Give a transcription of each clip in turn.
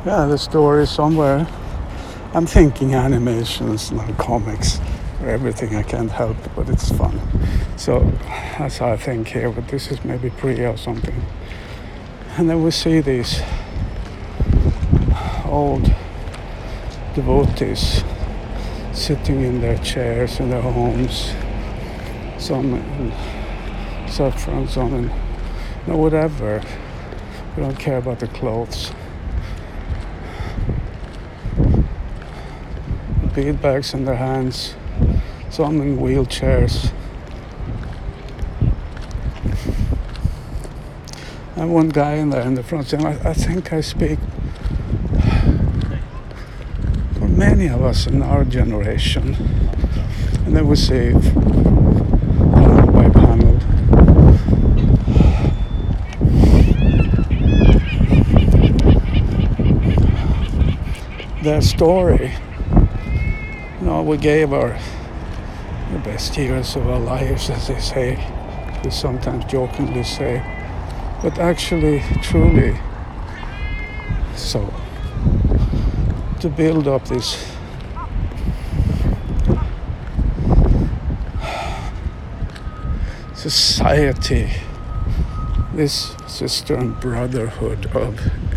Yeah, the story somewhere. I'm thinking animations and comics or everything. I can't help it, but it's fun. So that's how I think here, but this is maybe pre or something. And then we see these old devotees sitting in their chairs in their homes, some in saffron, some in whatever. We don't care about the clothes. Bead bags in their hands, some in wheelchairs. And one guy in there in the front saying, I think I speak for many of us in our generation. And then we see panel by panel their story. We gave the best years of our lives, as they say, we sometimes jokingly say, but actually, truly, so to build up this society, this sister and brotherhood of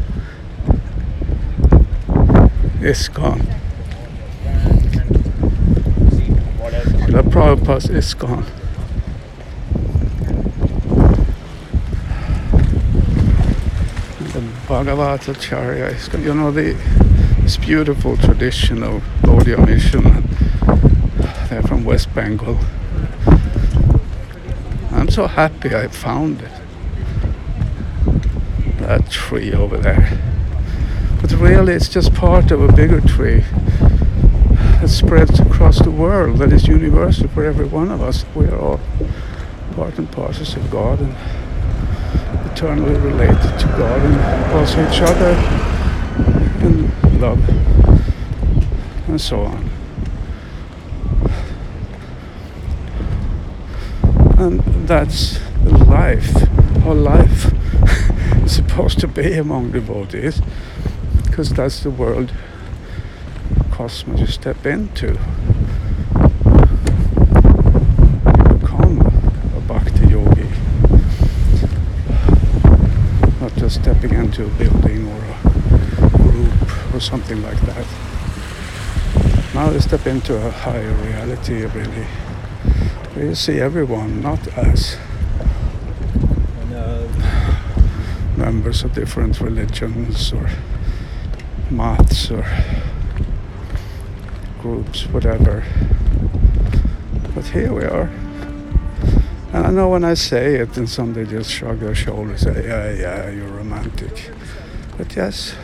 ISKCON. The Prabhupada's ISKCON. The Bhagavatacharya ISKCON. This beautiful tradition of Gaudiya Mission. They're from West Bengal. I'm so happy I found it. That tree over there. But really it's just part of a bigger tree that spreads across the world, that is universal for every one of us. We are all part and parcels of God and eternally related to God and also each other in love and so on. And that's life. Our life is supposed to be among devotees, because that's the world cosmos you step into. You become a bhakti yogi, not just stepping into a building or a group or something like that. Now they step into a higher reality, really, where you see everyone not as members of different religions or maths or groups, whatever. But here we are. And I know when I say it and somebody just shrug their shoulders and say, yeah, you're romantic. But yes.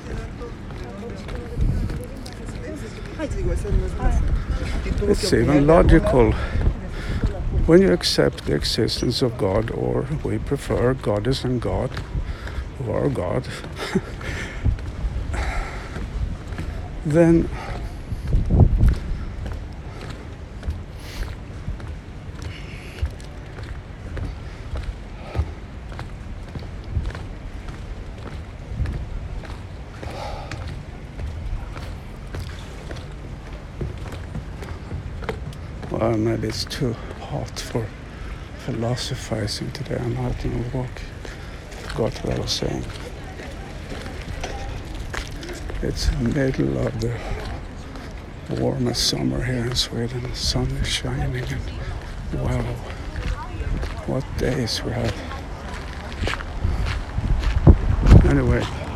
It's even logical. When you accept the existence of God, or we prefer Goddess and God, who are God, then well, maybe it's too hot for philosophizing today. I'm out on a walk. Forgot what I was saying. It's the middle of the warmest summer here in Sweden. The sun is shining and wow, what days we have. Anyway.